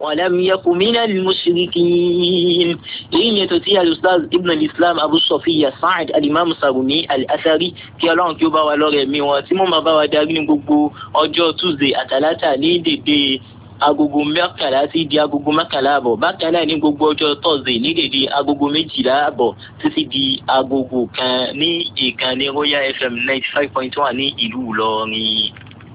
ولم يكن من المشركين. إن تطيع الأستاذ ابن الإسلام أبو صفية سعد الإمام Sarumi Al-Athari kí Ọlọ́run kí ó bá wa lọ́rẹ̀ mi wọn tí mo máa bá wa darí ní gbogbo ọjọ́ Tuesday àtàlátà ní dédé agogo mẹ́kànlá sí di agogo mẹ́kànlá àbọ̀. Bákan náà ní gbogbo ọjọ́ Thursday ní dédé agogo méjìlá àbọ̀ títí di agogo kan ní ìkànnì Royal FM 95.1 ní ìlú Ìlọrin.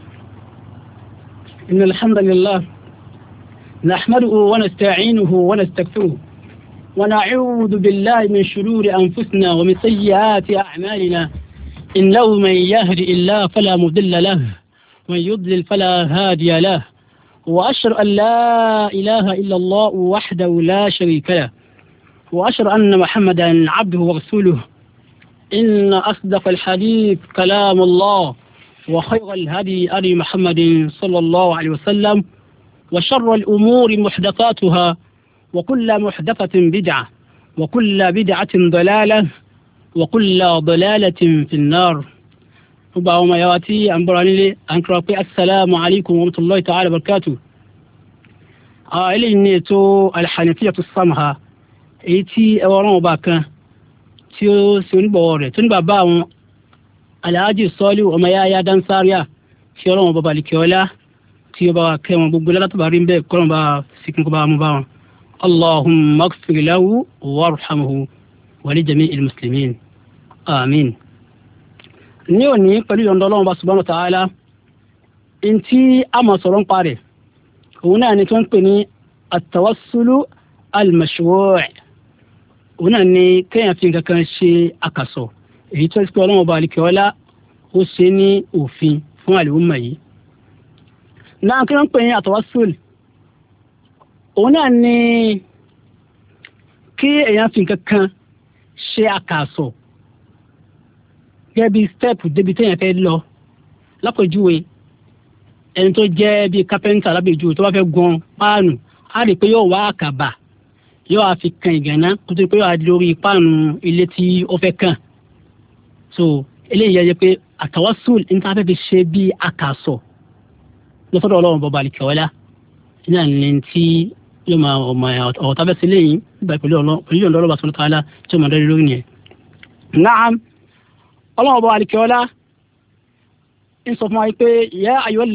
إن الحمد لله نحمده ونستعينه ونستغفره ونعوذ بالله من شرور أنفسنا ومن سيئات أعمالنا إنه من يهد الله فلا مضل له ومن يضلل فلا هادي له وأشهد أن لا إله إلا الله وحده لا شريك له وأشهد أن محمدا عبده ورسوله إن أصدق الحديث كلام الله وخير الهدي هدي محمد صلى الله عليه وسلم وشر الأمور محدثاتها وكل محدثة بدعة وكل بدعة ضلالة وكل ضلالة في النار. وبعوما يواتي أنبراني لي أنكرابي السلام عليكم ورحمة الله تعالى وبركاته. إلي نيتو الحنفية السمحة إيتي أوران باكا تيو سنبوري تنبا باون Alhaji Sọ́líù ọmọ yáyá Dansaria kí Ọlọ́run bàbá lè kí ọlá tí ó bá wà kẹ́ wọn gbogbo látàbà rí bẹ́ẹ̀ kọ́lọ́n bá síkún kó bá mú bá wọn. Allahumma ighfir lahu warhamhu wa li jami'il muslimin. Amin. Ní òní pẹ̀lú ìyọ̀ǹda Ọlọ́run bá subhanahu wa ta'ala in tí a mọ̀ sọ̀rọ̀ ń parẹ̀ òun náà ni tó ń pè ní at-tawassulu al-mashru'. Òun náà ni kéèyàn fi nǹkan kan ṣe àkàsọ̀ èyí tó ṣe pé Ọlọ́run ọba àlìkẹ́ọ́lá ó ṣe ní òfin fún àlùmọ̀ yìí. Náà kí wọ́n ń pè ní àtàwásùl òun náà ni kí èèyàn fi nǹkan kan ṣe àkàsọ̀ gẹ́gẹ́ bí step débi téèyàn fẹ́ lọ. Lápèjúwe ẹni tó jẹ́ bí kápẹ́ńtà lápèjúwe tó bá fẹ́ gun páànù á rí i pé yóò wá àkàbà yóò á fi kan ìgànná kó tó di pé yóò á di lórí páànù ilé tí ó fẹ́ kàn. So eléyìí yẹ pé àtàwásùl níta fẹ́ fi ṣe bí àkàsọ̀ lọ́sọ̀dọ̀ Ọlọ́run bọba àlìkẹ́ọ́lá náà ní tí yóò máa ọ̀rọ̀ tábẹ́ sí lẹ́yìn nígbà pẹ̀lú ọ̀dọ́ Ọlọ́run subhanahu wa ta'ala tí ó máa dárí lórí yẹn. Naam Ọlọ́run bọba àlìkẹ́ọ́lá ń sọ fún wa pé ya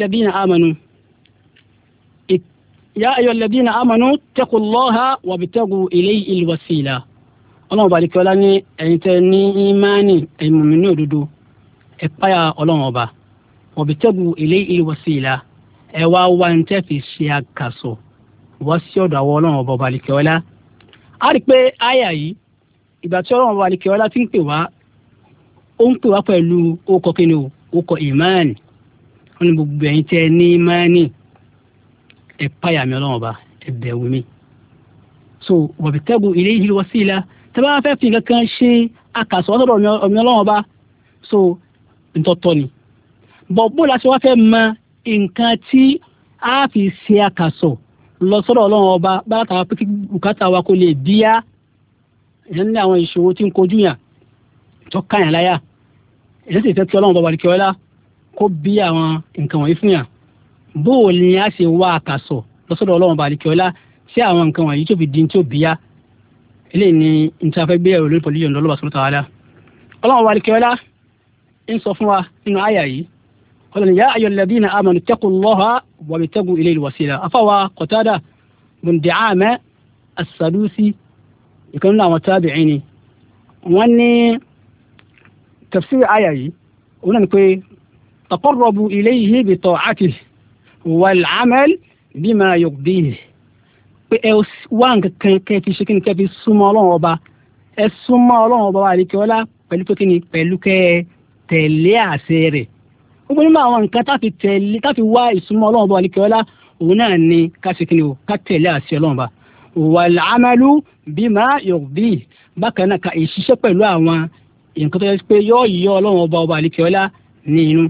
ayyuhal ladhina amanu ittaqullaha wabtagu ilayhil wasila. Ọlọ́run ọba àlìkẹ́ọ́lá ní ẹ̀yin tẹ́ ní ìmánì ẹ̀yin mùmínì òdodo ẹ páyà Ọlọ́run ọba wabtagu ilayhil wasila ẹ wá wá ní tẹ́ fi ṣe àkàsọ̀ wá sí ọ̀dọ̀ àwọn Ọlọ́run ọba àlìkẹ́ọ́lá. A rí pé àyà yìí ìgbà tí Ọlọ́run ọba àlìkẹ́ọ́lá ti ń pè wá ó ń pè wá pẹ̀lú ókọ kíni o ókọ ìmánì. Wọ́n ní gbogbo ẹ̀yin tẹ́ ní ìmánì ẹ páyà mi Ọlọ́run ọba ẹ bẹ̀rù mi. So wabtagu ilayhil wasila tẹ́bá fẹ́ fi nǹkan kan ṣe àkàsọ̀ ọ̀sọ̀rọ̀ ọ̀mí Ọlọ́run ọba so ntọ́tọ́ ni. Bọ̀ bó la ṣe wá fẹ́ mọ nǹkan tí a fi ṣe àkàsọ̀ lọ sọ́dọ̀ Ọlọ́run ọba bá tàwa pé kí bùkátà wa kó lè bíyá ìyẹn ní àwọn ìṣòro tí ń kojú yàn tó káyàn láyà ìyẹn sì fẹ́ kí Ọlọ́run ọba àlìkẹ́ọ́lá kó bí àwọn nǹkan wọ̀nyí fún yàn. Bó o ní a ṣe wá àkàsọ̀ lọ sọ́dọ̀ Ọlọ́run ọba àlìkẹ́ọ́lá sí àwọn nǹkan wọ̀nyí tó fi di tí ó bíyá. Eléyìí ni ìtafẹ́ gbé ẹ̀rọ lórí pẹ̀lú ìyọ̀ǹda Ọlọ́run subhanahu wa ta'ala. Ọlọ́run ọba àlìkẹ́ọ́lá ń sọ fún wa nínú àyà yìí Ọlọ́run ya ayyuhal ladhina amanu ittaqullaha wabtagu ilayhil wasila. Afáwa Qatada bin Di'ama as-Sadusi ìkan nínú àwọn tabi'in ni wọ́n ní tafsir àyà yìí òun náà ni pé taqarrabu ilayhi bi ta'atihi wal 'amal bima yurdihi. Pé ẹ wá nǹkan kẹ́ fi ṣe kí ni kẹ́ fi súnmọ́ Ọlọ́run ọba ẹ súnmọ́ Ọlọ́run ọba àlìkẹ́ọ́lá pẹ̀lú pé kí ni pẹ̀lú kẹ́ tẹ̀lé àṣẹ rẹ̀. Gbogbo nínú àwọn nǹkan táfi wá ìsúnmọ́ Ọlọ́run ọba àlìkẹ́ọ́lá òun náà ni ká ṣe kí ni o ká tẹ̀lé àṣẹ Ọlọ́run ọba. Wal amalu bima yurdi bákan náà ka ìṣiṣẹ́ pẹ̀lú àwọn nǹkan tó yẹ pé yóò yọ Ọlọ́run ọba àlìkẹ́ọ́lá ní inú.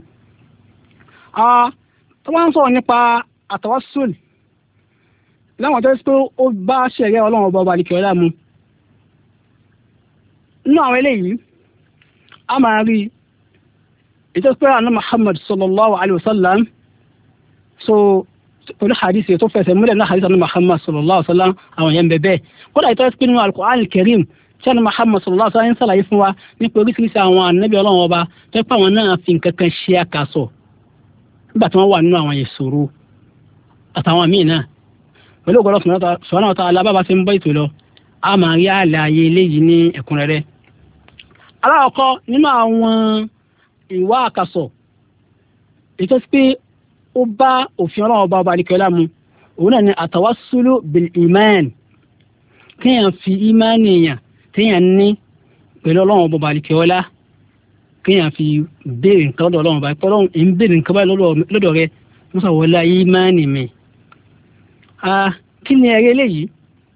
Tó wá ń sọ̀rọ̀ nípa àtàwásùl láwọn tó ṣe ó bá ṣẹ̀rẹ́ Ọlọ́run ọba àlìkẹ́ọ́lá mu. Nínú àwọn eléyìí a máa rí ìtọ́sípẹ́ àná Muhammad sallallahu alayhi wa sallam so pẹ̀lú hadith tó fẹsẹ̀ múlẹ̀ náà hadith Muhammad sallallahu alaihi wasallam àwọn yẹn bẹ̀bẹ̀ kódà ìtọ́ sí nínú al-Qur'an al-Karim tí ẹni Muhammad sallallahu alaihi wasallam ń sàlàyé fún wa nípa oríṣiríṣi àwọn ànábì Ọlọ́run ọba tó pé àwọn náà fi nǹkan kan ṣe àkàsọ̀ nígbà tí wọ́n wà nínú àwọn ìṣòro àtàwọn míì náà pẹ̀lú ògbọ́dọ̀ sọ̀rọ̀ ọ̀tá alábàbà ti ń bọ́ ètò lọ a máa rí àlàyé eléyìí ní ẹ̀kúnrẹ́rẹ́. alákọ̀ọ́kọ́ nínú àwọn ìwà àkàsọ̀ ètò sí pé ó bá òfin Ọlọ́run ọba àdìkẹ́lá mu òun náà ni àtàwásúlù bil iman kéèyàn fi ìmánì èèyàn téèyàn ní pẹ̀lú Ọlọ́run ọba àdìkẹ́lá kéèyàn fi béèrè nǹkan lọ́dọ̀ Ọlọ́run ọba Ọlọ́run ń béèrè nǹkan báyìí lọ́dọ̀ rẹ musa wọlé ìmánì mi. kí ni ẹ̀rí eléyìí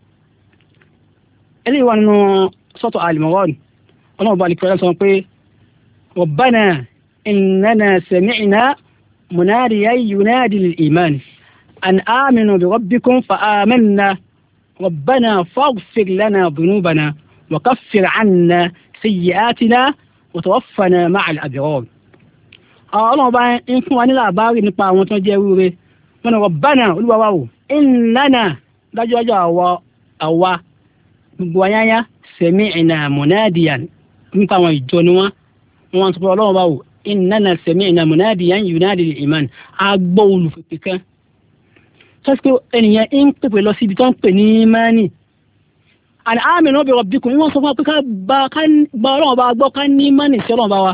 wà nínú sọ́tọ̀ Al-Imran Ọlọ́run ọba àdìkẹ́lá sọ pé Rabbana innana sami'na مناديا ينادي للإيمان أن آمنوا بربكم فآمنا ربنا فاغفر لنا ذنوبنا وكفر عنا سيئاتنا وتوفنا مع الأبرار. الله بقى إن كنا نلعباري نبقى ونتجاوره من ربنا ولواو إننا دجاجا أوا بوايا سمعنا مناديا نبقى ونجونوا ونتبع الله باو إننا سمعنا مناديا ينادي للإيمان أقبل فيك سأسكو أني إن قبل سيبتان بنيماني أن آمنوا بربكم إما صفا بك كان بارون بأقبل كان نيماني سيرون بوا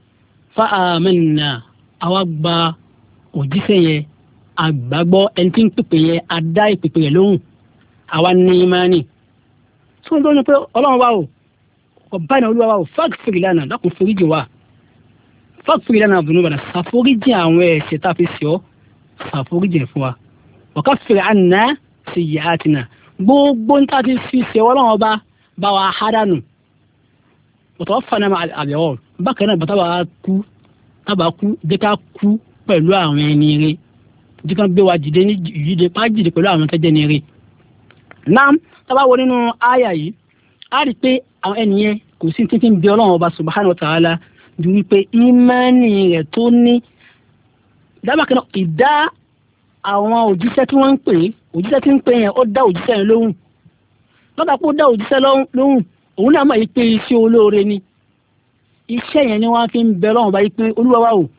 فآمنا أوقبا وجيسي أقبل أنتين بكي أداي بكي لون أوان نيماني سون دون يقول الله باو ربنا ولوا باو فاغفر لنا لكم فريجوا fọ́ọ̀fù ìlànà àbùnúbàdà ṣàforíjì àwọn ẹ̀ṣẹ̀ tá a fi ṣe ọ́ ṣàforíjì fún wa ọ̀ká fèrè àná ṣe yẹ àtìnà gbogbo ń tàbí fi ṣe Ọlọ́run ọba bá wa hádànù ọ̀tọ̀ fana àbẹ̀wọ̀ bákan náà bàtà bá kú jẹ́ ká kú pẹ̀lú àwọn ẹni rẹ̀ jẹ́ ká gbé wa jìde ní ìyíde pàjìde pẹ̀lú àwọn tẹ́jẹ́ ní rẹ̀. náà tábà wọ nínú àyà yìí á rí i pé àwọn ẹnìyẹn kò sí títí ń bẹ Ọlọ́run ọba subhanahu wa ta'ala ju wípé ìmánì rẹ̀ tó ní dábàkẹ́nà ìdá àwọn òjíṣẹ́ tí wọ́n ń pè òjíṣẹ́ tí ń pè yẹn ó dá òjíṣẹ́ yẹn lóhùn lọ́dà pé ó dá òjíṣẹ́ lóhùn òun náà mọ̀ yìí pé iṣẹ́ olóore ni iṣẹ́ yẹn ni wọ́n fi ń bẹ lọ́wọ́ báyìí pé Olúwa wa o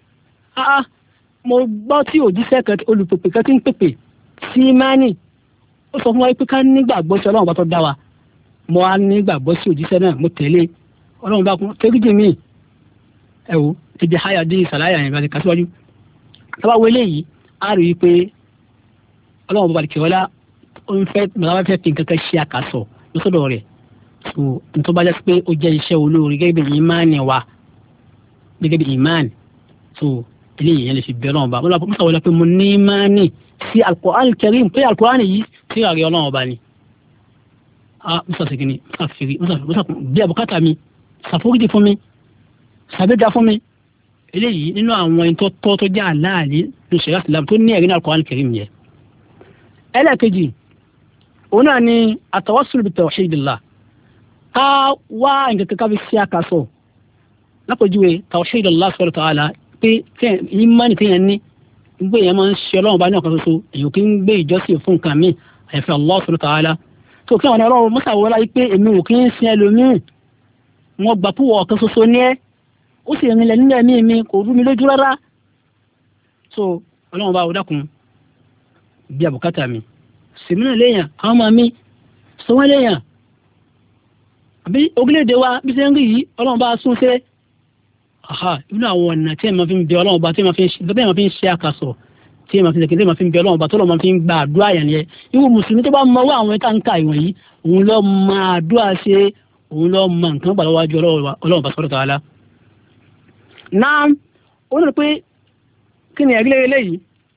mo gbọ́ tí òjíṣẹ́ kan olùpèpè kan ti ń pèpè sí ìmánì ó sọ fún wa pé ká nígbàgbọ́ sí Ọlọ́run bá tó dá wa mo á nígbàgbọ́ sí òjíṣẹ́ náà mo tẹ̀lé Ọlọ́run bá kún kéríjì míì ẹ̀wò ibi háyà dín ìsàláyà yẹn bá ti kásíwájú tọ́ba wọlé yìí á rí i pé Ọlọ́run bàbá kẹwàlá ó ń fẹ́ mọ̀láwá fẹ́ fi nǹkan kan ṣe àkàsọ̀ lọ́sọ̀dọ̀ rẹ̀ so nítorí bá jẹ́ pé ó jẹ́ iṣẹ́ olóore gẹ́gẹ́ bí ìmánì wa gẹ́gẹ́ bí ìmánì so eléyìí yẹn lè fi bẹ́ẹ̀ Ọlọ́run bá wọ́n lọ́pọ̀ sọ̀rọ̀ pé mo ní ìmánì sí Al-Qur'an al-Karim pé Al-Qur'an yìí sí ààrẹ Ọlọ́run bá ni musa segin musa firi musa bí abukata mi ṣàforíjì fún mi ṣàgbéga fún mi eléyìí nínú àwọn ẹni tó jẹ́ àláàlí ní ṣẹ̀ríà Islam tó ní ẹ̀rí ní Al-Qur'an al-Karim yẹn. ẹlẹ́ẹ̀kejì òun náà ni at-tawassul bi-tawhidillah ká wá nǹkan kankan fi ṣe àkàsọ̀ lápòjúwe tawhidillah subhanahu wa ta'ala pé ìmánì téèyàn ní gbé èèyàn máa ń ṣe Ọlọ́run bá ní ọ̀kan ṣoṣo èèyàn kì í gbé ìjọsìn fún nǹkan míì àyàfi Allah subhanahu wa ta'ala tó kí àwọn Ọlọ́run mọ́sàwọ́lá yìí pé èmi ò kí ń sin ẹlòmíì wọn gbà púpọ̀ ọ̀kan ṣoṣo ní ẹ́ ó sì rìnlẹ̀ nínú ẹ̀mí mi kò rú mi lójú rárá so Ọlọ́run bá wọ́dákun bí àbùkátà mi sèmínà léèyàn àwọn ọmọ mi sọ wọ́n léèyàn àbí orílẹ̀-èdè wa bí sẹ́ ń rí yìí Ọlọ́run bá sún sé inú àwọn ọ̀nà tí ẹ̀ máa fi ń bẹ Ọlọ́run bá tí ẹ̀ máa fi ń ṣe àkàsọ̀ tí ẹ̀ máa fi ń ṣe máa fi ń bẹ Ọlọ́run bá tó lọ́ máa fi ń gba àdúrà yẹn yẹn irú mùsùlùmí tó bá mọ owó àwọn ẹ̀ta ń ka ìwọ̀n yìí òun lọ́ máa àdúrà ṣe òun lọ́ máa nǹkan gbà lọ́wọ́ Ọlọ́run bá sọ́dọ̀ tààlà. náà ó ní pé kí ni ẹ̀rí eléyìí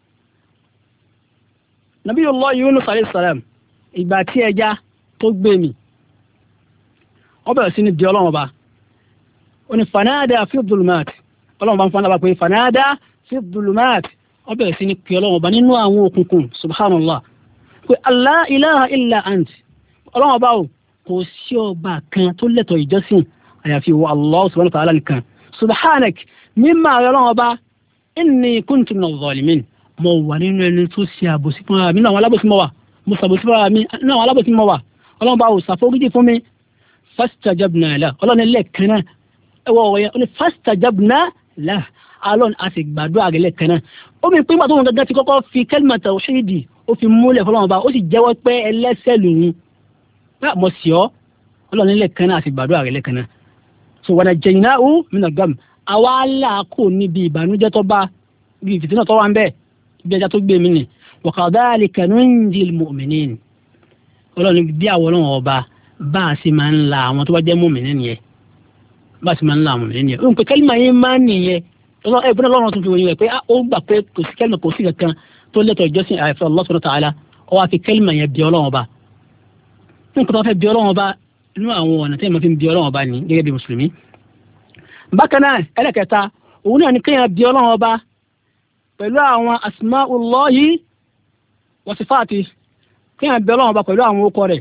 Nabiyullah Yunus alayhi salam ìgbà tí ẹja tó gbé mi ó bẹ̀rẹ̀ sí ní di Ọlọ́run ọba ó ní fanada fi dhulumat Ọlọ́run bá ń fọ́nà bá pé fanada fi dhulumat ó bẹ̀rẹ̀ sí ní pè Ọlọ́run ọba nínú àwọn òkùnkùn subhanallah pé la ilaha illa ant Ọlọ́run ọba kò sí ọba kan tó lẹ́tọ̀ọ́ ìjọsìn àyàfi wa Allah subhanahu wa ta'ala nìkan subhanak mímọ́ Ọlọ́run ọba inni kuntu minaz zalimin mo wà nínú ẹni tó ṣe àbòsí fún ara mi nínú àwọn alábòsí mo wà mo ṣàbòsí fún ara mi nínú àwọn alábòsí mo wà ọlọ́run bá wò ṣàforíjì fún mi fastajabna lahu ọlọ́run ẹlẹ́ẹ̀kan náà ẹwọ́ ọ̀rọ̀ yẹn ó ní fastajabna lahu alọ́run a sì gbàdúrà rẹ̀ lẹ́ẹ̀kan náà ó mi pín pàtó wọn gẹ́gẹ́ ti kọ́kọ́ fi kẹ́lìmọ̀ tawhidi ó fi múlẹ̀ fọlọ́run bá ó sì jẹ́wọ́ pé ẹlẹ́ṣẹ̀ lòun mo sì ọ́ ọlọ́run ẹlẹ́ẹ̀kan náà a sì gbàdúrà rẹ̀ lẹ́ẹ̀kan náà so wa najaynahu minal gham àwa aláàkó níbi ìbànújẹ́ tó bá bí fìtínà tó wà ń bẹ́ẹ̀ bí ẹja tó gbé mi nì wa kadhalika nunjil mu'minin ọlọ́run bí àwọn ọlọ́run ọba bá a sì máa ń la àwọn tó bá jẹ́ mùmínì nìyẹn bá a sì máa ń la àwọn mùmínì nìyẹn. òun pé kẹ́lìmà yín máa ń nìyẹn ẹ̀bùn ọlọ́run tún fi wọ́n yẹn pé ó gbà pé kò sí kẹ́lìmà kò sí kankan tó lẹ́tọ̀ọ́ ìjọsìn àyàfi Allah subhanahu wa ta'ala ó wá fi kẹ́lìmà yẹn bí ọlọ́run ọba. nǹkan tó fẹ́ bí ọlọ́run ọba inú àwọn ọ̀nà tí èèyàn fi ń bí ọlọ́run ọba ní gẹ́gẹ́ bí mùsùlùmí. bákan náà ẹlẹ́kẹta òun náà ní kéèyàn bí ọlọ́run ọba pẹ̀lú àwọn asma'ullahi wa sifati kéèyàn bí ọlọ́run ọba pẹ̀lú àwọn orúkọ rẹ̀.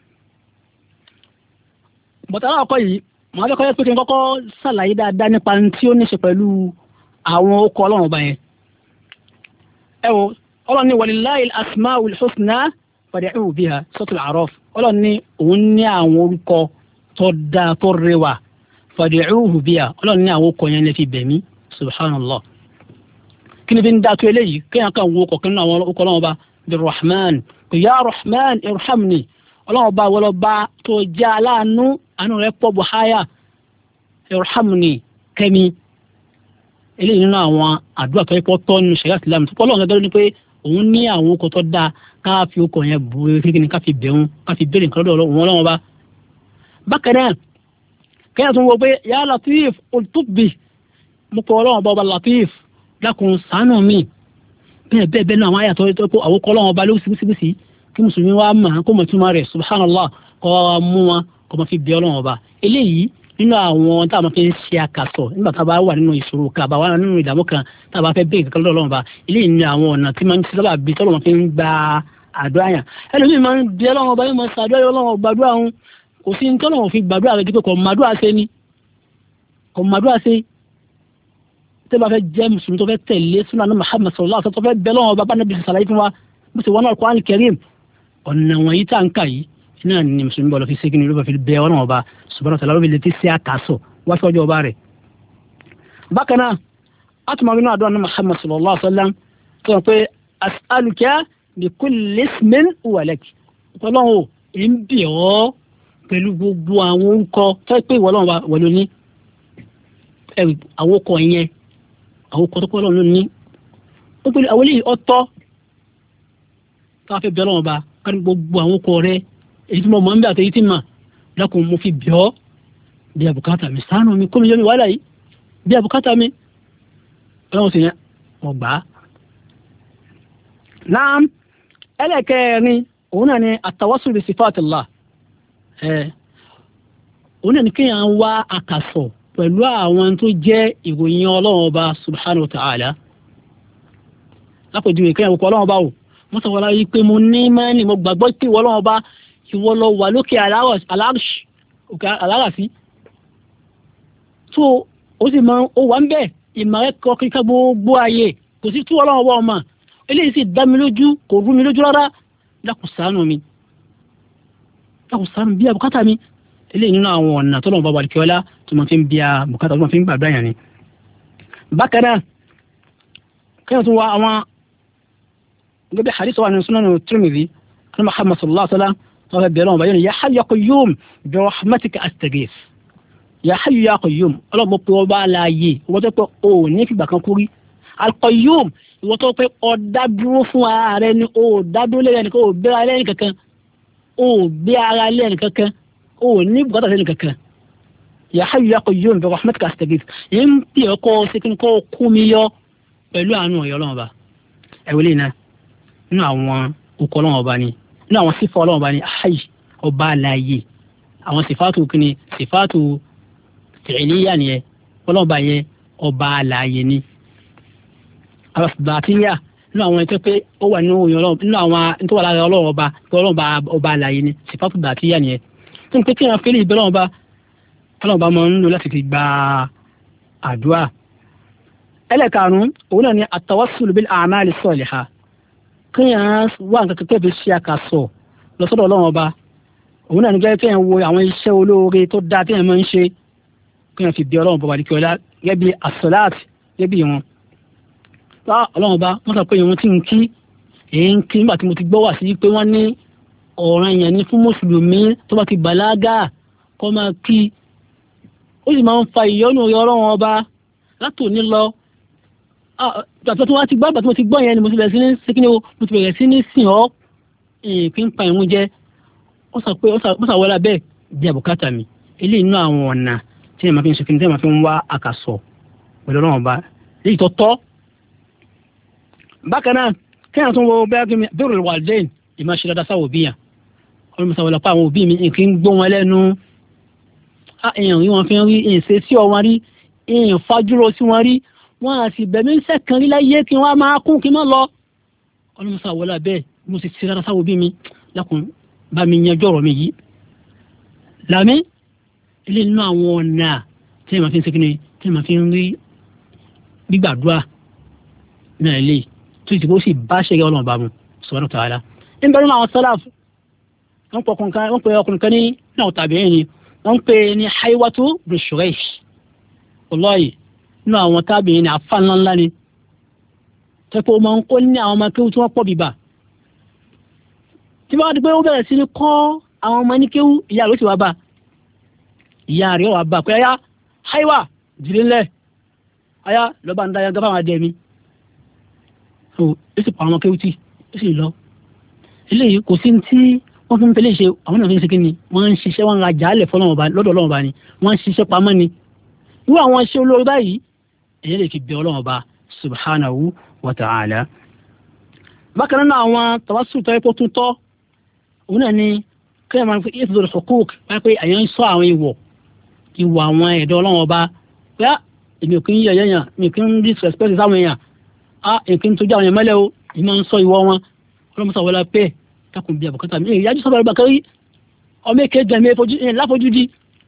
bọ̀tà aláwọ̀kọ́ yìí màá fẹ́ kọ́yẹ́ pé kí n kọ́kọ́ ṣàlàyé dáadáa nípa tí ó ní ṣe pẹ̀lú àwọn orúkọ ọlọ́run ọba yẹn. ẹ wo ọlọ́run ní walillahil asma'ul husna fad'uhu biha suratul A'raf ọlọ́run ní òun ní àwọn orúkọ tó dáa tó rẹwà fad'uhu biha ọlọ́run ní àwọn orúkọ yẹn lè fi bẹ̀mí subhanallah. kí ni fi ń dá tó eléyìí kéèyàn kan wo kọ̀ọ̀kan náà àwọn orúkọ ọlọ́run ọba birrahman ya rahman irhamni ọlọ́run ọba wọlọ́ba tó jẹ́ aláàánú àánú rẹ̀ pọ̀ buhaya irhamni kẹ́mi eléyìí nínú àwọn àdúrà tó yẹ kó tọ́ nínú ṣẹ̀ríà Islam tó pọ́lọ́run gẹ́gẹ́ ní pé òun ní àwọn okò tó dáa ká fi okò yẹn bu kékeré ká fi bẹ̀rù ká fi béèrè nǹkan lọ́dọ̀ wọn ọlọ́run ọba. bákan náà kẹ́yà tó ń wọ pé ya latif olùtúbì mo kọ́ ọlọ́run ọba latif dákun ṣàánú mi bẹ́ẹ̀ náà àwọn àyàtọ̀ tó kó àwọn kọ́ ọlọ́run ọba ló síbísíbísí kí mùsùlùmí wa mà kó mọ̀ túmọ̀ rẹ̀ subhanallah kọ́ wa mú wọn kọ́ ma fi bẹ ọlọ́run ọba eléyìí nínú àwọn tá a máa fi ń ṣe àkàsọ̀ nígbà tá a bá wà nínú ìṣòro kan àbá wà nínú ìdààmú kan tá a bá fẹ́ bẹ́ẹ̀ kankan lọ́dọ̀ ọlọ́run ọba eléyìí ní àwọn ọ̀nà tí máa ń sábà bí tọ́lọ́ máa fi ń gba àdúrà yàn ẹlòmíì máa ń bí ọlọ́run ọba yóò máa ṣàdúrà ọlọ́run gbàdúrà òun kò sí tọ́lọ́ wọn fi gbàdúrà rẹ̀ dípò kò màdúrà ṣe ni kò màdúrà ṣe tẹ́ bá fẹ́ jẹ́ mùsùlùmí tó fẹ́ tẹ̀lé sunnah Muhammad sallallahu alaihi wasallam tó fẹ́ bẹ́ lọ́wọ́ bá nàbí sàlàyé fún wa bó ti wọ́n náà Al-Qur'an Al-Karim ọ̀nà wọ̀nyí tá à ń kà yìí náà ni mùsùlùmí bọ̀ lọ fi ségin ló bá fi bẹ́ ọ̀nà ọba subhanahu wa ta'ala ló fi lè ti ṣe àkàsọ̀ wá sọ́jọ́ ọba rẹ̀. bákan náà a tún máa rí náà àdúrà ní Muhammad sallallahu alaihi wasallam tó yẹ pé as'aluka bi kulli ismin huwa lak ọlọ́run ò ń bì ọ́ pẹ̀lú gbogbo àwọn orúkọ tó yẹ pé ìwọ ọlọ́run wà lóní àwọn ọkọ̀ yẹn àwọn ọkọ̀ tó kọ́ ọlọ́run lóní ó pẹ̀lú àwọn eléyìí ọ̀tọ̀ tá a fẹ́ bẹ̀ ọlọ́run ọba ká ní gbogbo àwọn ọkọ̀ rẹ èyí tí mo mọ̀ ń bẹ̀ àtẹ̀yí tí mà dákun mo fi bẹ̀ ọ́ bí abùkátà mi ṣàánú mi kó mi yọ mi wàhálà yìí bí abùkátà mi ọlọ́run sì yẹn mo gbà á. naam ẹlẹ́kẹ̀ẹ́rin òun náà ni àtàwásùl bi sifatillah òun náà ni kéèyàn wá àkàsọ̀ pẹ̀lú àwọn tó jẹ́ ìròyìn ọlọ́run ọba subhanahu wa ta'ala lápòjúwe kéèyàn wọ́pọ̀ ọlọ́run ọba wò wọ́n sọ wọ́n láyé pé mo ní mẹ́rin mo gbàgbọ́ pé ìwọ ọlọ́run ọba ìwọ lọ wà lókè aláràsí tó ó sì máa ó wà ń bẹ̀ ìmọ̀ rẹ̀ kọ́ kíkà gbogbo ayé kò sí tú ọlọ́run ọba ọmọ eléyìí sì dá mi lójú kò rú mi lójú rárá dákun ṣàánú mi dákun ṣàánú bí abùkátà mi eléyìí nínú àwọn ọ̀nà tó lọ́wọ́ bàbá àdìkẹ́ọ́lá tó máa fi ń bí abùkátà tó máa fi ń gbàgbá yàn ni. bákan náà kéèyàn tún wá àwọn gẹ́gẹ́ hadith wà ní sunan Tirmidhi ní Muhammad sallallahu alaihi wa sallam tó fẹ́ bẹ̀rẹ̀ wọn báyìí ya hayyu ya qayyum bi rahmatika astaghith ya hayyu ya qayyum ọlọ́mọ pé wọ́n bá láàyè wọ́n tó pé o ní fìgbà kan kúrí al-qayyum ìwọ́n tó pé ọ̀dá dúró fún ara rẹ ni o dá dúró lẹ́yìn nìkan o gbé ara lẹ́yìn kankan o gbé ara lẹ́yìn kankan o ní bùkátà lẹ́yìn kankan ya hayyu ya qayyum bi rahmatika astaghith yìí ń pè ọ́ kọ́ síkìn kọ́ kú mi yọ pẹ̀lú àánú ọ̀yọ́ ọlọ́run ọba ẹ̀wẹ́lẹ́ náà nínú àwọn okọ̀ ọlọ́run ọba ni nínú àwọn sífà ọlọ́run ọba ni hayy ọba àlàyé àwọn sífàtù kìíní sífàtù fi'liyya nìyẹn ọlọ́run ọba yẹn ọba àlàyé ni àwọn sìbàtìyà nínú àwọn ẹ̀tọ́ pé ó wà nínú òyìn ọlọ́run nínú àwọn tó wà lára ọlọ́run ọba ọba àlàyé ni sífàtù bàtìyà nìyẹn tó ń pé kí wọn fẹ́lẹ̀ ìbẹ́ ọlọ́run ọba máa ń lò láti fi gba àdúrà ẹlẹ́karùn-ún òun náà ni at-tawassul bil a'mali salihah kéèyàn wà nǹkan kékeré fi ṣe àkàsọ̀ lọ́sọ̀dọ̀ ọlọ́run ọba òun náà ní gẹ́gẹ́ kéèyàn wo àwọn iṣẹ́ olóore tó dáa téèyàn máa ń ṣe kéèyàn fi bí ọlọ́run bọ̀wá dìkẹ́ ọlá gẹ́gẹ́ bí as-salat gẹ́gẹ́ bí wọn. ọlọ́run ọba wọ́n sọ pé ìwọ̀n tí ń kí èyí ń kí nígbà tí mo ti gbọ́ wà sí pé wọ́n ní ọ̀ràn èèyàn ní fún mùsùlùmí tó bá ti bàlágà kó máa kí ó sì máa ń fa ìyọ́nú ọlọ́run ọba látòní lọ gbàtọ́ tí wọ́n ti gbọ́ gbàtọ́ tí mo ti gbọ́ yẹn ni mo ti bẹ̀rẹ̀ sí ní sékíní o mo ti bẹ̀rẹ̀ sí ní sìn ọ́ kí n pa ìrun jẹ ó sọ pé ó sàwọ́lá bẹ́ẹ̀ bí àbùkátà mi eléyìí inú àwọn ọ̀nà tí ẹ̀ máa fi ń sékíní tí ẹ̀ máa fi ń wá àkàsọ̀ pẹ̀lú ọlọ́run ọba èyí tó tọ́. bákan náà kéèyàn tún wo birrul walidain ìmọ̀ ṣe dáadáa sáwọ́ òbí yàn ọlọ́run sàwọ́lá pa àwọn òbí mi kì í gbọ́ wọn lẹ́nu èèyàn rí wọn fi ń rí èsè sí ọ wọn rí èèyàn fajúro sí wọn rí wọn à sì bẹ̀mí ń sẹ́kàn rí láyé kí wọ́n máa kún kí n má lọ. ọlọ́mọsá wọlé abẹ́ mo sì ti rárá sáwọ́ bí mi lákùn bá mi yanjú ọ̀rọ̀ mi yìí. làmí ilé nínú àwọn ọ̀nà tí ẹ̀ máa fi ń sẹ́kìnnì tí ẹ̀ máa fi ń rí gbígbàdúrà náà ilé tó ti bó sì bá ṣẹ́gẹ́ ọlọ́run bá mu subhanahu wa ta'ala. ń bẹ̀rù àwọn sálàf wọ́n pè ọkùnrin kan ní náà tàbí ẹ̀yìn wọ́n pè ní Haywatu bin Shuraish wallahi nínú àwọn tábìlì ní àfa ńláńlá ni tẹ́pọ̀ ọmọ ń kó ní àwọn ọmọ kéwú tí wọ́n pọ̀ bíbà tí wọ́n ti pé ó bẹ̀rẹ̀ sí ní kọ́ àwọn ọmọ ní kéwú ìyá rẹ̀ ó sì wá bá ìyá rẹ̀ wá bá pé ayá Haywa jìrì ńlẹ̀ ayá lọ́ba ń dáyà gábà àwọn adé mi ó sì pa àwọn ọmọ kéwú tí ó sì lọ eléyìí kò sí tí wọ́n fi ń tẹ́lẹ̀ ṣe àwọn náà fi ń ṣe kí ni wọ́n ń ṣiṣẹ́ wọn ra jàálẹ̀ lọ́dọ̀ Ọlọ́run ọba ni wọ́n ń ṣiṣẹ́ pamọ́ ni irú àwọn iṣẹ́ olórí báyìí èyí lè fi bẹ Ọlọ́run ọba subhanahu wa ta'ala. bákan náà àwọn tawassul tó yẹ kó tún tọ́ òun náà ni kéèyàn máa fi ìfúdùrù hukuk wáyé pé àyàn ń sọ àwọn ìwọ̀ àwọn ẹ̀dọ́ Ọlọ́run ọba pé èmi ò kí ń yẹ yẹn mi ò kí ń disrespect sáwọn èèyàn èmi kì í tójú àwọn èèyàn mọ́lẹ̀ o èmi máa ń sọ ìwọ̀ wọn ọlọ́mọsá wọlé pé takùn bí àbùkátà mi ìyájú sábà rẹ̀ bàkárí ọmọ èké jẹ̀mí láfojúdi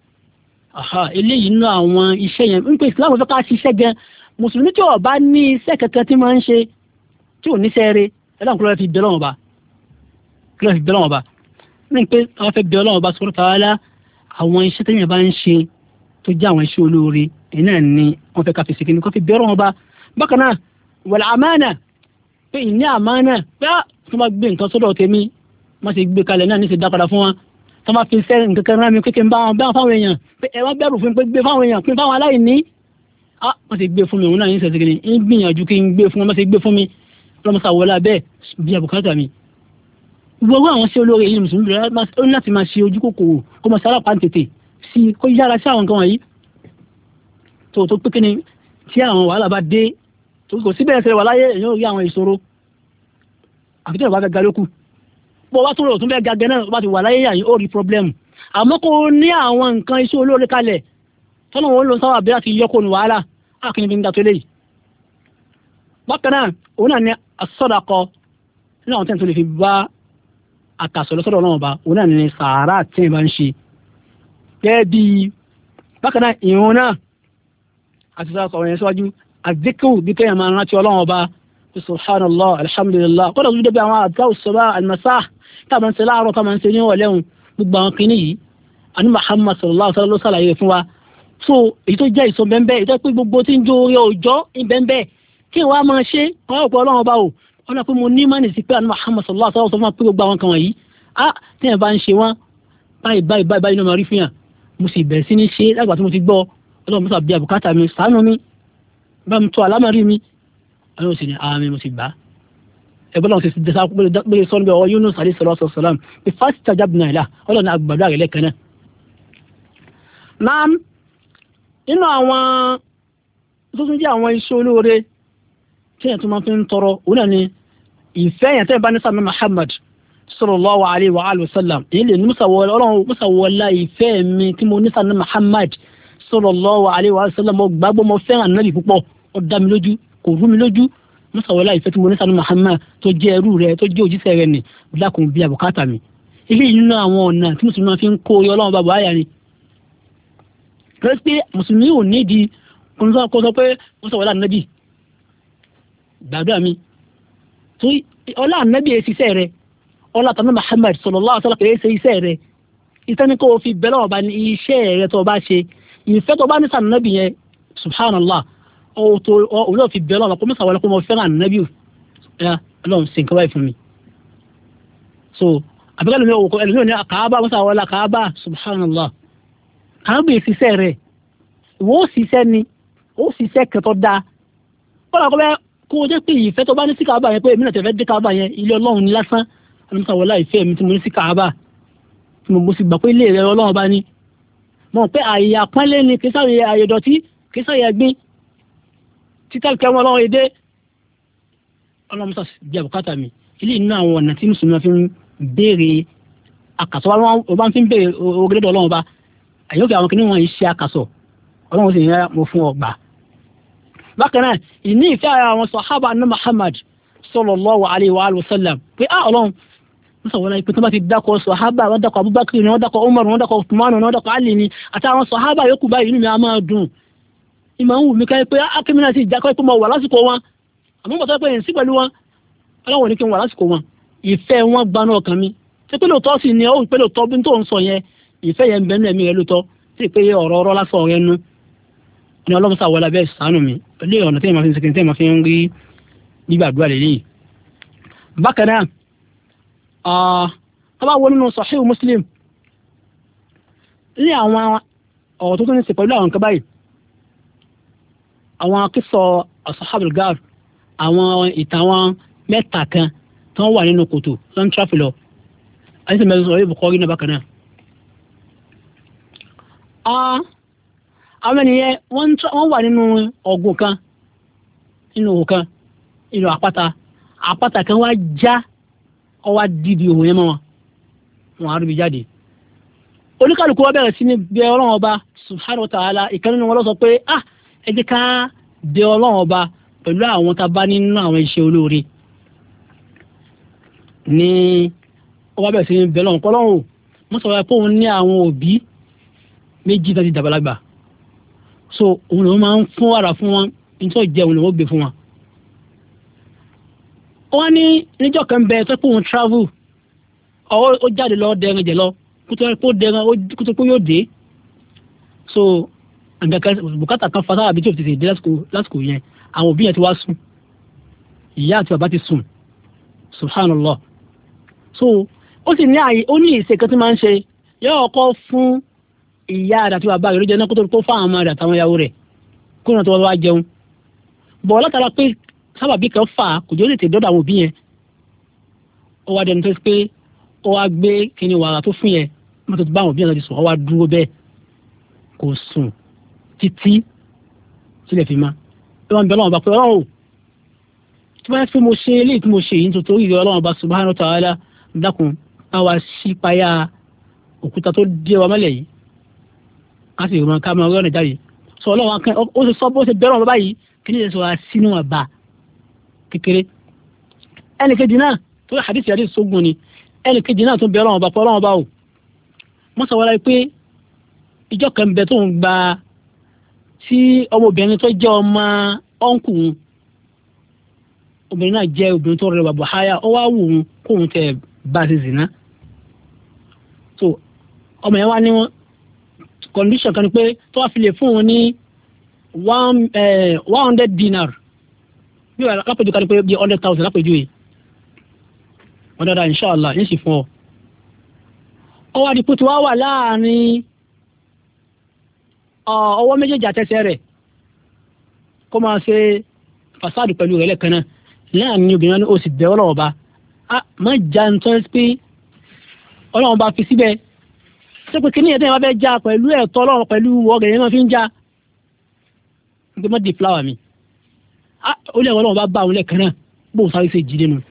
eléyìí nínú àwọn iṣẹ́ yẹn ń pè Islam fẹ́ ká ṣiṣẹ́ gan mùsùlùmí tí ó bá ní iṣẹ́ kankan tí máa ń ṣe tí ò ní sẹ́ẹ̀rẹ́ ẹ̀dá kúrò fi bẹ̀rẹ̀ wọn ba ní pé àwọn fẹ́ bẹ̀rẹ̀ wọn ba sọ̀rọ̀ tààlà àwọn iṣẹ́ tẹ́yìn bá ń ṣe tó jẹ́ àwọn iṣẹ́ olóore èyí náà ni wọ́n fẹ́ ká fi ṣèkínní kó fi bẹ̀rẹ̀ wọn ba bákan náà wal amana pé ìní àmánà pé tó bá gbé nǹkan sọ́dọ̀ tèmi má ṣe gbé kalẹ̀ náà ní ṣe dá padà fún wọn tó bá fi sẹ́ nǹkan kan rán mi kékeré bá wọn fáwọn èèyàn pé ẹ wá bẹ̀rù fún pé gbé fáwọn èèyàn pé fáwọn aláìní wọ́n ti gbé fún mi òun náà yín ṣe ṣèkínní ń gbìyànjú kí n gbé fún wọn má ṣe gbé fún mi lọ́mọṣà wọlé abẹ́ bí àbùkátà mi. gbogbo àwọn ṣé olóore yìí mùsùlùmí bẹ̀rẹ̀ ó ní láti máa ṣe ojú kòkòrò kó máa sára pa tètè sí kó yára sí àwọn nǹkan wọ̀nyí tó pé kíni tí àwọn wàhálà bá dé tó kò síbẹ̀ ẹsẹ̀ wà láyé èèyàn ò rí àwọn ìṣòro àfi tí ìwà gàgà lókù bó wá tó rò tún bẹ́ẹ̀ gàgà náà bá ti wà láyé yàyí ó rí pọ́blẹ́mù àmọ́ kó ní àwọn nǹkan iṣẹ́ olóore kalẹ̀ tọ́nà wọn ló ń sáwà bí láti yọkọ̀ ní wàhálà ákìní fi ń dàtó léyìí. bákan náà òun náà ní asọ́dàkọ nínú àwọn tẹ́ni tó lè fi bá àkàsọ̀ lọ́sọ̀dọ̀ náà bá òun náà ní sàárà tí ìbá ń ṣe gẹ́gẹ́ bí bákan náà ìrun náà àti sọ̀rọ̀ yẹn síwájú àdíkù bí kéèyàn máa rántí Ọlọ́run ọba subhanallah alhamdulillah kọ́dà tó débi àwọn àdáwò sọ́bà almasá táwọn ń ṣe láàárọ̀ táwọn ń ṣe ní ọ̀lẹ́hùn gbogbo àwọn kìíní yìí àní Muhammad sallallahu alaihi wasallam ló ṣàlàyé fún wa so èyí tó jẹ́ ìsọ bẹ́ẹ̀ èyí tó pé gbogbo tí ń jó orí òòjọ́ bẹ́ẹ̀ kí wọ́n á máa ṣe wọ́n pọ̀ Ọlọ́run ọba o wọ́n náà pé mo ní mánì sí pé àní Muhammad sallallahu alaihi wasallam pé gbogbo àwọn kan wọ̀nyí tí ẹ̀ bá ń ṣe wọ́n báyìí ní ọmọ rí fihàn mo sì bẹ̀rẹ̀ sí ní ṣe lágbà tí mo ti gbọ́ Ọlọ́run mọ́sà bí àbùkátà mi ṣàánú mi bá mi tó àlámọ̀rí mi Ọlọ́run sì ní àmì mo sì gbà ẹgbẹ́ náà sì dẹ́sà pé sọ́nù bí ọwọ́ Yunus alayhi salatu wassalam pé fastajabna lahu Ọlọ́run àgbàdo àrẹ̀lẹ̀ kan náà. náà nínú àwọn tó tún jẹ́ àwọn iṣẹ́ olóore tí èèyàn tó máa fi ń tọrọ òun náà ni ìfẹ́ yẹn tẹ́ bá ní sàmì Muhammad sallallahu alayhi wa alihi wa sallam èyí lè ní musawọ́lá ìfẹ́ mi tí mo ní sàmì Muhammad sallallahu alayhi wa sallam mo gbàgbọ́ mo fẹ́ràn Ànábì púpọ̀ ó dá mi lójú kò rú mi lójú musawọ́lá ìfẹ́ tí mo ní sàmì Muhammad tó jẹ́ ẹrú rẹ̀ tó jẹ́ òjíṣẹ́ rẹ̀ ni lákùn bí àbùkátà mi ilé yìí nínú àwọn ọ̀nà tí mùsùlùmí fi ń kó Ọlọ́run bàbá àyà ni pé mùsùlùmí ò nídìí kò sọ pé musawọ́lá Ànábì gbàdúrà mi tó ọlá ànábì èsì iṣẹ́ rẹ̀ ọlá tàbí Muhammad sallallahu alaihi wasallam èsì iṣẹ́ rẹ̀ ìtẹ́ni kó o fi bẹ̀rẹ̀ ọba ní iṣẹ́ rẹ̀ tó bá ṣe ìfẹ́ tó bá ní sàn ànábì yẹn subhanallah òun fi bẹ̀rẹ̀ ọba kó mẹ́sàn wọlé kó mọ fẹ́ràn ànábì ọlọ́run sì ń kọ́ báyìí fún mi so àbíkẹ́ ẹlòmíràn ní Kaaba mẹ́sàn wọlé Kaaba subhanallah Kaaba èsì iṣẹ́ rẹ̀ ìwọ ó ṣiṣẹ́ ni ó ṣiṣẹ́ kẹtọ́ dáa kọ́lá kọ́ bẹ́ẹ̀ kó o jẹ́ pé ìfẹ́ tó bá ní sí Kaaba yẹn pé èmi náà tẹ̀fẹ́ dé Kaaba yẹn ilé ọlọ́run ní lásán ọlọ́mọsá wọlá ìfẹ́ mi tí mo ní sí Kaaba tí mo sì gbà pé ilé rẹ ọlọ́run bá ní mọ̀ pé àyè àpọ́nlé ni kì í sáré àyè dọ̀tí kì í sáré ẹgbín títà kẹwọn ọlọ́run èdè ọlọ́mọsá jẹ́ bùkátà mi ilé inú àwọn ọ̀nà tí mùsùlùmí fi ń béèrè àkàsọ̀ wọn bá ń fi ń béèrè ogrédè ọlọ́run bá àyọ̀kẹ́ àwọn kìnìún wọn yìí ṣe àkàsọ̀ ọlọ́run sì ń yára mo fún ọgbà bákan náà ìní ìfẹ́ àwọn sàhábà ní Muhammad sallallahu alaihi wa sallam pé ọlọ́run wọ́n sọ̀rọ̀ láì pé tó bá ti dákọ̀ sàhábà wọ́n dákọ̀ Abubakar ni wọ́n dákọ̀ Umar wọ́n dákọ̀ Uthman wọ́n dákọ̀ Ali ni àti àwọn sàhábà yòókù báyìí inú mi a máa dùn ìmọ̀ ń wù mí káyé pé akẹ́mínà sì jákọ́ pé mo wà lásìkò wọn àmọ́ bàtà pé yẹn sí pẹ̀lú wọn ọlọ́run ní kí n wà lásìkò wọn ìfẹ́ wọn gbanú ọkàn mi tí pé lóòótọ́ sì ni ó pé lóòótọ́ bí tó ń sọ yẹn ìfẹ́ yẹn bẹ́ẹ̀ ẹ̀mí rẹ lóòótọ́ tí pé ọ̀rọ̀ lásán ọ̀rẹ́ nu ni ọlọ́run sá wọlé abẹ́ sànù mi ilé ọ̀nà tí èèyàn fi ń sekin tí èèyàn fi ń rí gbígbàdúrà lè léyìí. bákan náà a bá wo nínú Sahih Muslim ní àwọn ọ̀rọ̀ tó tún ní sí pẹ̀lú àwọn nǹkan báyìí àwọn akísọ Ashabul Ghar àwọn ìtàwọn mẹ́ta kan tó wà nínú kòtò tó ń tráfì lọ àyíṣẹ́ mẹ́rin sọ̀rọ̀ Bukhari náà bákan náà. àwọn ènìyàn wọ́n wà nínú ọ̀gbùn kan nínú òhun kan nínú àpáta kan wá já ọwá dìdì òhun yẹn mọ́ wọn àrùbí jáde oníkàlùkù wọ́n bẹ̀rẹ̀ sí ní bẹ ọlọ́run ọba subhanahu wa ta'ala ìkan nínú wọn lọ sọ pé ẹ jẹ́ ká bẹ ọlọ́run ọba pẹ̀lú àwọn tá a bá nínú àwọn iṣẹ́ olóore ní ọwọ́ bẹ̀rẹ̀ sí ní bẹ ọlọ́run pọ́lọ́run wọ́n sọ pé òun ní àwọn òbí méjì tó ti dàgbàlagbà so òun lòun máa ń fún wàrà fún wọn nítorí jẹun lòun ó gbé fún wọn. wọ́n ní níjọ́ kan bẹ tó pé òun travel ó jáde lọ dẹrin jẹ lọ kótó pé yóò dé so bùkátà kan fa sábà bí tí o ti tètè dé lásìkò yẹn àwọn òbí yẹn ti wá sùn ìyá àti bàbá ti sùn subhanallah so ó sì ní àyè ó ní ìṣe kan tí máa ń ṣe yóò kọ́ fún ìyá rẹ̀ àti bàbá rẹ̀ ló jẹ́ náà kó tó fáwọn ọmọ rẹ̀ àtàwọn ìyàwó rẹ̀ kó náà tó wá jẹun bọ̀ látara pé sábàbí kan fà á kò jẹ́ ó lè tè dọ́dọ̀ àwọn òbí yẹn ó wá dẹnu tó pé ó wá gbé kíni wàrà tó fún yẹn mọ́tò tó bá àwọn òbí yẹn ti sùn ó wá dúró bẹ́ẹ̀ kò sùn títí sílẹ̀ fi má ẹ wọ́n bẹ ọlọ́run bá pé ọlọ́run tí wọ́n fi mo ṣe eléyìí tí mo ṣe yìí nítorí ìrẹ́ ọlọ́run bá subhanahu wa ta'ala dákun àwa ṣípayá òkúta tó dé wa mọ́lẹ̀ yìí a sì rán ká máa rán ẹ̀ jáde sọ ọlọ́run akẹ́ ó sì sọ bó ṣe bẹ̀rẹ̀ ọ̀rọ̀ báyìí kí ni ìṣẹ̀ṣẹ̀ wa sínú àbá kékeré ẹnì kejì náà tó yẹ hadith sógun ni ẹnì kejì náà tó bẹ̀rẹ̀ ọ̀rọ̀ bá pọ̀ ọlọ́run bá o wọ́n sọ wọlé pé ìjọ kan bẹ tó ń gba tí ọmọbìnrin tó jẹ́ ọmọ ọ̀nkù obìnrin náà jẹ́ obìnrin tó rẹwà bọ̀háyà ó wá wù ú kóun tẹ̀ bá ṣe zìnà so ọmọ yẹn wá ní condition kan ni pé tó wá fi lè fún un ní 100 dinar bí wàá lápèjú kan ni pé bí 100,000 lápèjú yìí wọ́n dáadáa inshallah ní sì fún ọ. ó wá di pútù wá wà láàrin ọwọ́ méjèèjì àtẹsẹ̀ rẹ̀ kó máa ṣe fasádù pẹ̀lú rẹ̀ lẹ́ẹ̀kan náà láàrin obìnrin ní oṣù bẹ́ẹ̀ ọlọ́wọ́ bá má já ń tọ́ pé ọlọ́wọ́ bá fi síbẹ̀ ṣé pé kí ni ẹ̀dẹ́ wọn fẹ́ já pẹ̀lú ẹ̀tọ́ ọlọ́wọ́ pẹ̀lú ọ̀gẹ̀ yẹn máa fi ń já nígbà má di fúláwà mi ó lé ọlọ́wọ́ bá bá òun lẹ́ẹ̀kan náà bó sáré ṣe jí nínú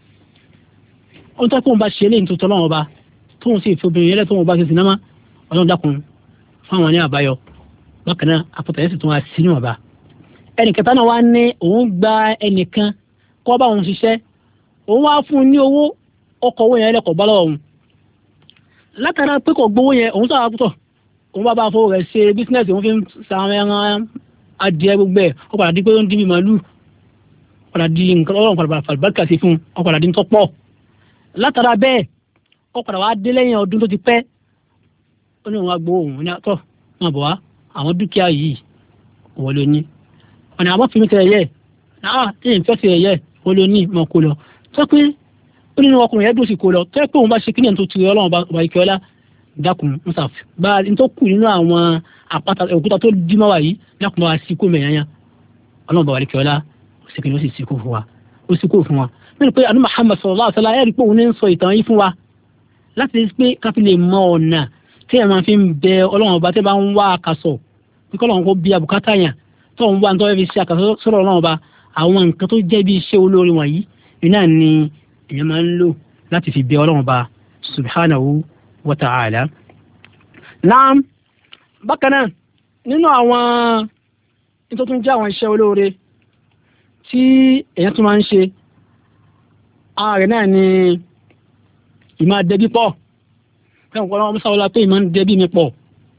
ó ń tọ́ pé òun bá ṣe eléyìí tó tọ́ ọlọ́wọ́ bá tóun sì fi obìnrin yẹn lẹ́ tóun bá ṣe sinamá ọlọ́run dákun fáwọn ní àbáyọ bákan náà àpótá yẹn sì tún wá sínú ọba ẹnìkẹta náà wá ní òun gba ẹnìkan kọ́ bá òun ṣiṣẹ́ òun wá fún un ní owó ọkọ̀ owó yẹn lẹ́kọ̀ọ́ bá lọ́wọ́ òun látara pé kò gbowó yẹn òun sábà pútọ̀ òun bá fowó rẹ̀ ṣe bísínẹ́sì òun fi ń sa ẹran adìẹ gbogbo ẹ̀ ó padà di pé ó ń dìbì màálù padà di nǹkan ọlọ́run padà fàlùbáríkà sí fún ó padà di ń tọ́pọ̀ látara bẹ́ẹ̀ ó padà wá dé lẹ́yìn ọdún tó ti pẹ́ ó ní òun á gbowó òun ní àtọ̀ máa bọ̀ wá àwọn dúkìá yìí wọ́n ló ní ọ̀nà àmọ́ fi mi tẹ̀lé yẹ ẹ̀yìn fẹ́ tẹ̀lé yẹ wọ́n ló ní mọ̀ kó lọ tó pé ó nínú ọkùnrin yẹn dùn sí kó lọ tó pé òun bá ṣe kíni ẹ̀ tó ti ọlọ́run bá ikẹ́ ọlá dákun musaf bá a tó kù nínú àwọn àpáta òkúta tó dí mọ́ wa yìí dákun bá wa sí kó mẹ́yàn ọlọ́run bá wa ikẹ́ ọlá ó sì kíni ó sì sí kó fún wa ó sì kó fún wa nínú pé anu Muhammad sallallahu alaihi wasallam ẹ̀rí pé òun ní ń sọ ìtàn yìí fún wa láti rí pé káfí lè mọ ọ̀nà tí ẹ̀ máa fi ń bẹ ọlọ́run ọba tí ẹ bá ń wá àkàsọ̀ bí kọ́lọ́run kó bí abùkátà yàn tó ń wá nítorí fi ṣe àkàsọ̀ sọ̀rọ̀ ọlọ́run ọba àwọn nǹkan tó jẹ́ bí iṣẹ́ olórí wọ̀nyí iná ni èèyàn máa ń lò láti fi bẹ ọlọ́run ọba subhanahu wa ta'ala. Naam bákan náà nínú àwọn nítorí tó ń jẹ́ àwọn iṣẹ́ olóore tí èèyàn tún máa ń ṣe ààrẹ náà ni ìmọ̀ dẹbí pọ̀ fẹ́ràn kọ́ ọmọ sáwọ́lá pé ìmọ̀ dẹbí mi pọ̀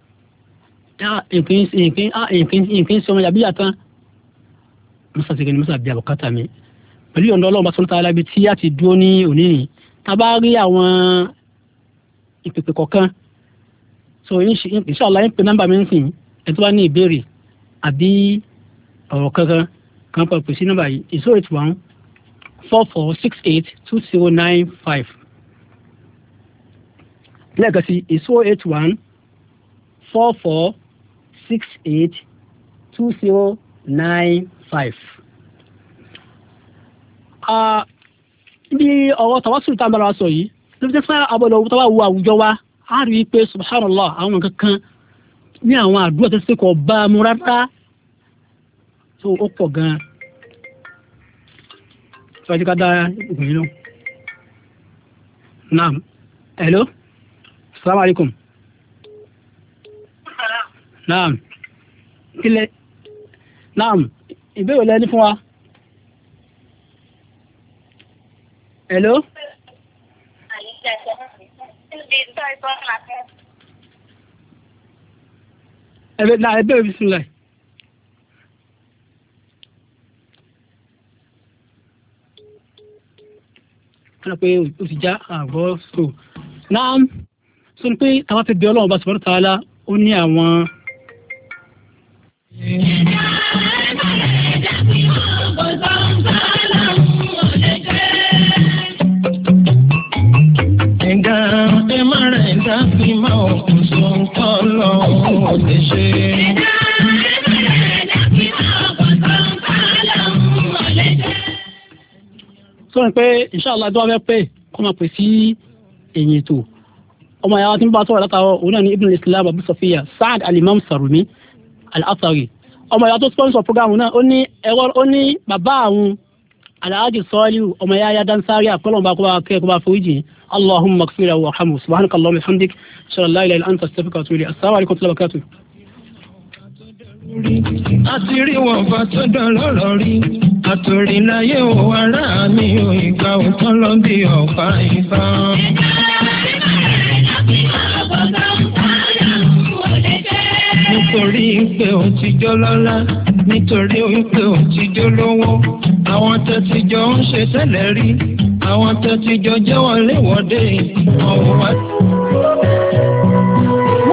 ìpín sí ọmọ yàbí yàtán musa ti gani musa bí àbùkátà mi pẹ̀lú ìyọ̀ǹda ọlọ́run bá sọ́nà tààlà bí tí a ti dúró ní òní ni tá a bá rí àwọn ìpèpè kọ̀ọ̀kan so inshallah ń pe nọ́mbà mi ń sìn ẹ̀ tó bá ní ìbéèrè àbí ọ̀rọ̀ kankan kan pọ̀ pèsè nọ́mbà yìí 081 44682095 lẹ́ẹ̀kan sí 081 44682095. Bí ọ̀rọ̀ tàwásùlù tá a bára sọ yìí ló fi jẹ́ fún abọ́dọ̀ tó bá wo àwùjọ wa á rí i pé subhanallah àwọn nǹkan kan ní àwọn àdúrà tó ṣe kọ̀ bá a mú rárá tó ó pọ̀ gan-an. Sọ́jú ká dá ìgbìyànjú lọ. Naam. Hello. Assalamu alaikum. Naam. Kílẹ̀. Naam. Ìbéèrè lẹ́ni fún wa. Hello. Ẹ̀bẹ̀rẹ̀ bismillah. Pé ó ti já àgọ́ so náà sọ ni pé àwọn ti bí ọlọ́run bá subhanahu wa ta'ala ó ní àwọn. ẹ̀gá ẹ má rẹ̀ dábì máa ń sọ nǹkan lọ́wọ́ ò lè ṣe. sọ́run pé inshallah tó wá fẹ́ pé kọ́ máa pè sí ẹ̀yìn ètò ọmọ ìyá tí ń bá sọ̀rọ̀ látàwọ̀ òun náà ní Ibn Islam Abu Sofiya Saad Al-Imam Sarumi Al-Athari ọmọ ìyá tó sponsor program náà ó ní bàbá àwọn Alhaji Salihu ọmọ ìyá ya dansari àkọlọ̀ bá kó bá kẹ́ kó bá foríjì Allahumma ighfir lahu warhamhu subhanaka Allahumma wa bihamdik ashhadu an la ilaha illa anta astaghfiruka wa atubu ilayk assalamu alaykum wa rahmatullahi wa barakatuh. àti rí wọn bá tó dọ̀lọ́rọ̀ rí àtòrìláyé ò ará mi ò ìgbà òtán lọ bí ọ̀pá ìbọn. nítorí pé ó ti jó lọ́lá nítorí pé ó ti jó lówó àwọn tó ti jọ ń ṣe tẹ́lẹ̀ rí àwọn tó ti jọ jẹ́ wọlé wọ̀de ọ̀hún wá.